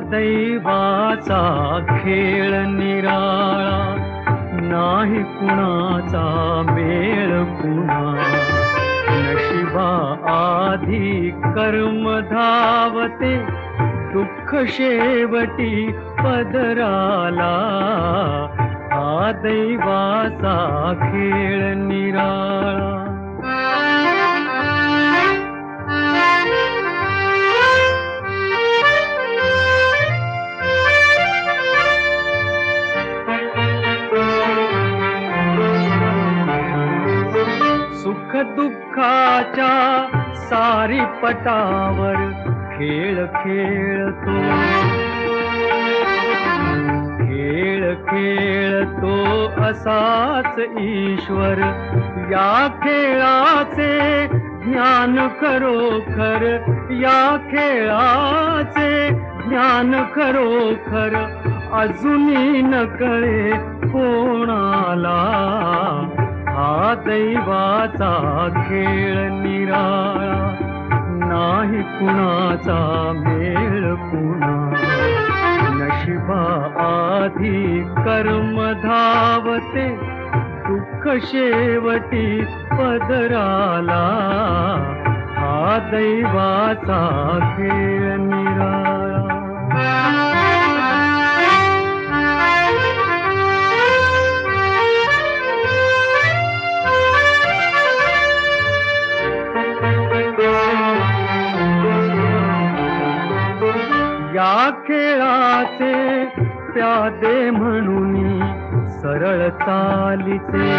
दैवाचा खेळ निराळा, नाही कुणाचा मेळ कुणा. नशिबा आधी कर्म धावते, दुःख शेवटी पदराला. हा दैवाचा खेळ निराळा. सुख दुःखाच्या सारी पटावर खेळ खेळतो. खेळ खेळतो असाच ईश्वर. या खेळाचे ज्ञान खरोखर, या खेळाचे ज्ञान खरोखर अजूनही न कळे कोणाला. हा दैवाचा खेळ निराळा, नाही कुणाचा मेळ कुणा. नशिबा आधी कर्म धावते, दुःख शेवटी पदराला. हा दैवाचा खेळ निराळा. या खेळाचे प्यादे म्हणून सरळ चालीचे,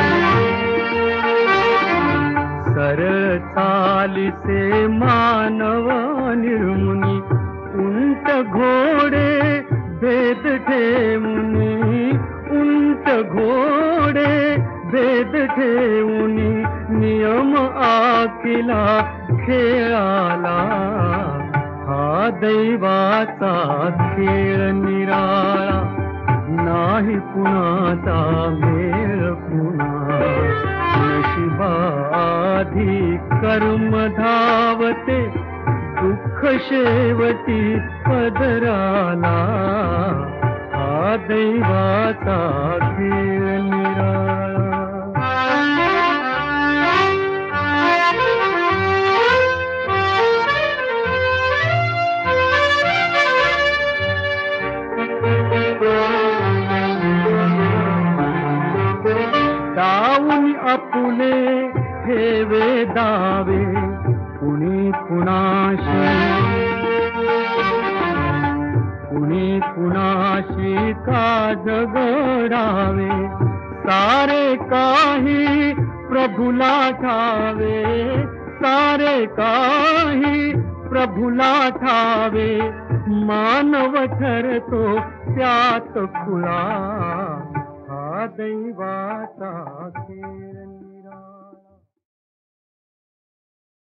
सरळ चालीचे मानव निर्मुनी. उंट घोडे भेद ठेवूनी, उंट घोडे भेद ठेवूनी नियम आखिला खेळाला. हा दैवाचा खेळ निराळा, नाही कुणाचा मेळ कुणा. नशिबा आधी कर्म धावते, दुःख शेवटी पदराला. हा दैवाचा खेळ निराळा. दावून आपुले ठेवे दावे, कुणी कुणाशी, कुणी कुणाशी का झगडावे. सारे काही प्रभुला ठावे, सारे काही प्रभुला ठावे. मानव ठरतो त्यात खुळा. हा दैवाचा खेळ.